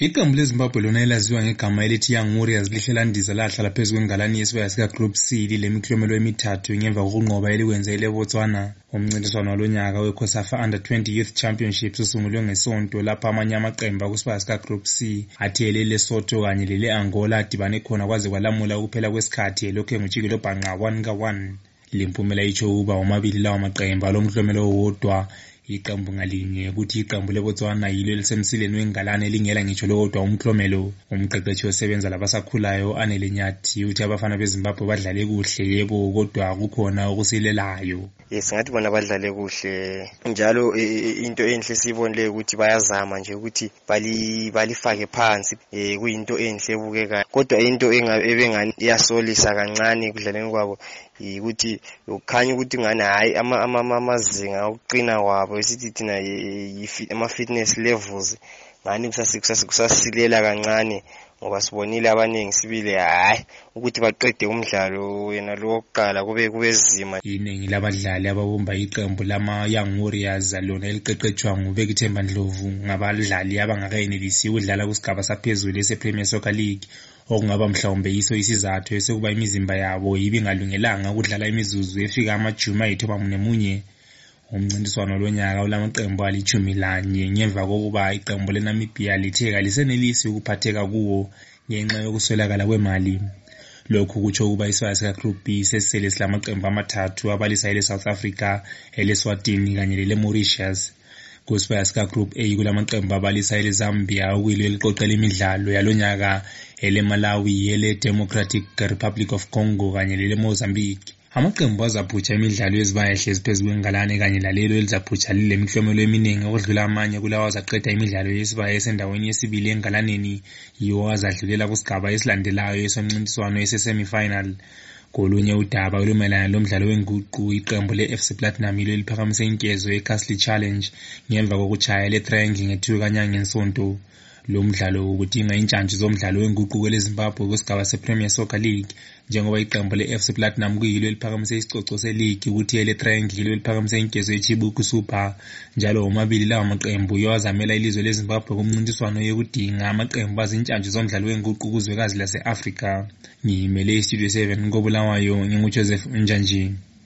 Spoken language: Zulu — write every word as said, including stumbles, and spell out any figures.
Iqembu leZimbabwe lona elaziwa ngegama elithi Young Warriors lihle landiza lahlala phezu kwengalani yesibaya sika Group C lilemiklomelo emithathu ngemva kokunqoba elikwenze leBotswana. Umncintiswano walonyaka weCOSAFA Under twenty Youth Championships usungulwe ngesonto lapha amanye amaqembu akusibaya sika Group C athe leLesotho kanye lele-Angola adibane khona kwaze kwalamula ukuphela kwesikhathi elokhu engujikelo bhanqa one ka one. Limpumela itsho ukuba omabili lawa maqembu alomklomelo owodwa iqembu ngalinye ukuthi iqembu leBotswana yilo elisemsileni wengalane elingela ngitsho lodwa umklomelo. Umqeqeshi osebenza labasakhulayo Anele Nyathi uthi abafana beZimbabwe badlale kuhle yebo kodwa kukhona okusilelayo. Yes, ngathi bona badlale kuhle njalo into enhle siyibonile ukuthi bayazama nje ukuthi bali balifake phansi eh kuyinto enhle ebukeka kodwa into ebengani iyasolisa kancane kudlaleni kwabo ukuthi ukhanya ukuthi ngani hayi amazinga okuqina kwabo esithi thina ama fitness levels ngani kusasilela kancane ngoba sibonile abaningi sibile hayi ukuthi baqede umdlalo wena lo wokuqala kube kubezima. Iningi labadlali ababumba iqembu lama Young Warriors lona eliqeqetshwa nguBekithemba Ndlovu ngabadlali abangakayenelisi ukudlala kusigaba saphezulu ese-Premier Soccer League okungaba mhlawumbe yiso isizathu esekuba imizimba yabo ibingalungelanga ukudlala imizuzu efika amajuma ayithoba nemunye. Umncintiswano lonyaka ulamaqembu alichumi lanye ngemva kokuba iqembu leNamibia lithe kalisenelisi ukuphatheka kuwo ngenxa yokuswelakala kwemali. Lokhu kutsho ukuba isibaya sika Group B sesele silamaqembu amathathu abalisa ele-South Africa, ele-Swatini kanye lele-Mauritius. Kusibaya sika Group A kulamaqembu abalisa ele-Zambia okuyilo eliqoqela imidlalo yalonyaka, ele-Malawi, ele-Democratic Republic of Congo kanye lele-Mozambique. Amaqembu azaphutsha imidlalo yezibaya ehlezi phezu kwengalane kanye lalelo elizaphutsha lile miklomelo eminingi okudlula amanye kulawa azaqeda imidlalo yesibaya esendaweni yesibili engalaneni yiwo azadlulela kusigaba esilandelayo esomncintiswano ese-semi-final. Kolunye udaba olumelana lomdlalo wenguqu iqembu le-F C Platinum yilo eliphakamise inkezo ye-Castle Challenge ngemva kokuchaya le-Triangle ngethiwe kanyanga ngensonto. Lo mdlalo ukudinga intshantshi zomdlalo wenguquko leZimbabwe kusigaba se-Premier Soccer League njengoba iqembu le-F C Platinum kuyilo eliphakamise isicoco se-league ukuthi ele-Triangle yilo eliphakamise inkezo ye-Chibuku Super. Njalo omabili lawa maqembu yowazamela ilizwe leZimbabwe kumncintiswano yokudinga amaqembu azintshantshi zomdlalo wenguquko kuzwekazi lase-Afrika. Ngiyimele iStudio seven koBulawayo nginguJoseph Njanji.